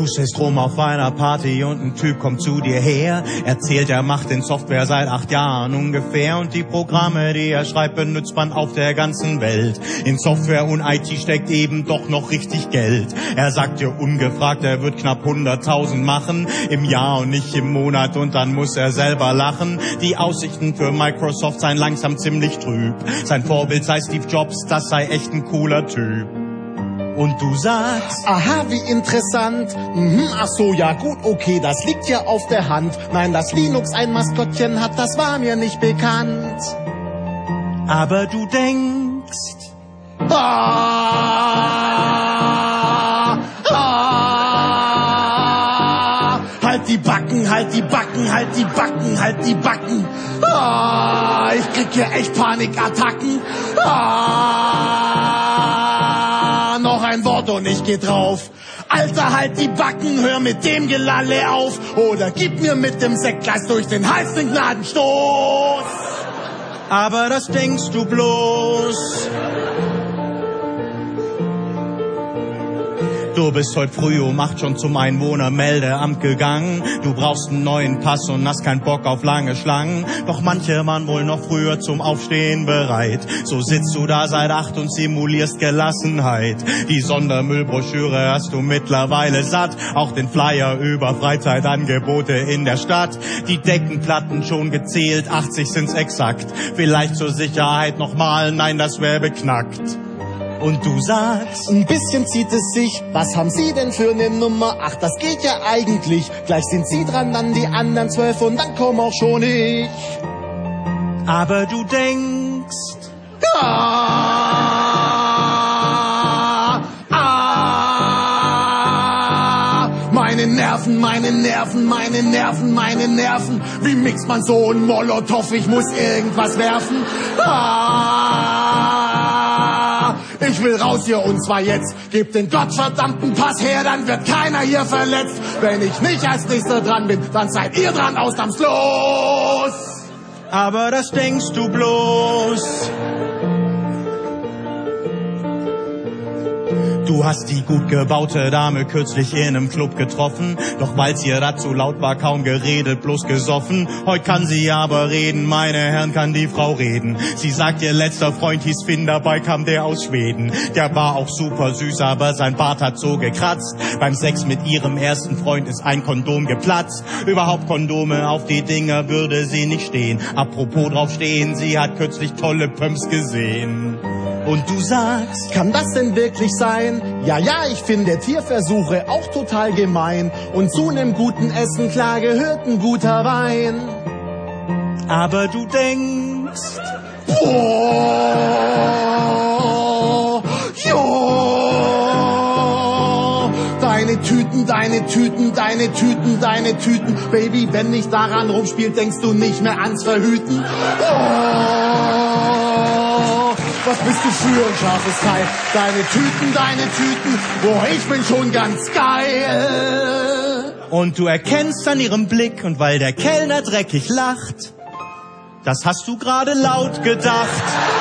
stehst rum auf einer Party und ein Typ kommt zu dir her, erzählt, er macht in Software seit 8 Jahren ungefähr und die Programme, die er schreibt, benutzt man auf der ganzen Welt. In Software und IT steckt eben doch noch richtig Geld. Er sagt dir ungefragt, er wird knapp 100.000 machen im Jahr und nicht im Monat und dann muss er selber lachen. Die Aussichten für Microsoft seien langsam ziemlich trüb. Sein Vorbild sei Steve Jobs, das sei echt ein cooler Typ. Und du sagst, aha, wie interessant. Ach so, ja gut, okay, das liegt ja auf der Hand. Nein, dass Linux ein Maskottchen hat, das war mir nicht bekannt. Aber du denkst, halt die Backen, halt die Backen, halt die Backen, halt die Backen. Ich krieg hier echt Panikattacken. Noch ein Wort und ich geh drauf. Alter, halt die Backen, hör mit dem Gelalle auf. Oder gib mir mit dem Sektglas durch den Hals den Gnadenstoß. aber das denkst du bloß. Du bist heute früh um 8 schon zum Einwohnermeldeamt gegangen. Du brauchst einen neuen Pass und hast keinen Bock auf lange Schlangen. Doch manche waren wohl noch früher zum Aufstehen bereit. So sitzt du da seit 8 und simulierst Gelassenheit. Die Sondermüllbroschüre hast du mittlerweile satt. Auch den Flyer über Freizeitangebote in der Stadt. Die Deckenplatten schon gezählt, 80 sind's exakt. Vielleicht zur Sicherheit nochmal, nein, das wär beknackt. Und du sagst, ein bisschen zieht es sich, was haben Sie denn für eine Nummer? Ach, das geht ja eigentlich, gleich sind Sie dran, dann die anderen 12 und dann komm auch schon ich. aber du denkst, meine Nerven, meine Nerven, meine Nerven, meine Nerven. Wie mixt man so ein Molotow? Ich muss irgendwas werfen. Ich will raus hier und zwar jetzt. Gebt den gottverdammten Pass her, dann wird keiner hier verletzt. Wenn ich nicht als Nächster dran bin, dann seid ihr dran, ausnahmslos. aber das denkst du bloß. Du hast die gut gebaute Dame kürzlich in einem Club getroffen, doch weil's ihr dazu laut war, kaum geredet, bloß gesoffen. Heut kann sie aber reden, meine Herren, kann die Frau reden. Sie sagt, ihr letzter Freund hieß Finn, dabei kam der aus Schweden. Der war auch super süß, aber sein Bart hat so gekratzt. Beim Sex mit ihrem ersten Freund ist ein Kondom geplatzt. Überhaupt Kondome, auf die Dinger würde sie nicht stehen. Apropos drauf stehen, sie hat kürzlich tolle Pumps gesehen. Und du sagst, kann das denn wirklich sein? Ja, ich finde Tierversuche auch total gemein. Und zu nem guten Essen, klar, gehört ein guter Wein. aber du denkst, Deine Tüten, deine Tüten, deine Tüten, deine Tüten. Baby, wenn nicht daran rumspielt, denkst du nicht mehr ans Verhüten. Was bist du für ein scharfes Teil? Deine Tüten, ich bin schon ganz geil. und du erkennst an ihrem Blick, und weil der Kellner dreckig lacht, das hast du gerade laut gedacht.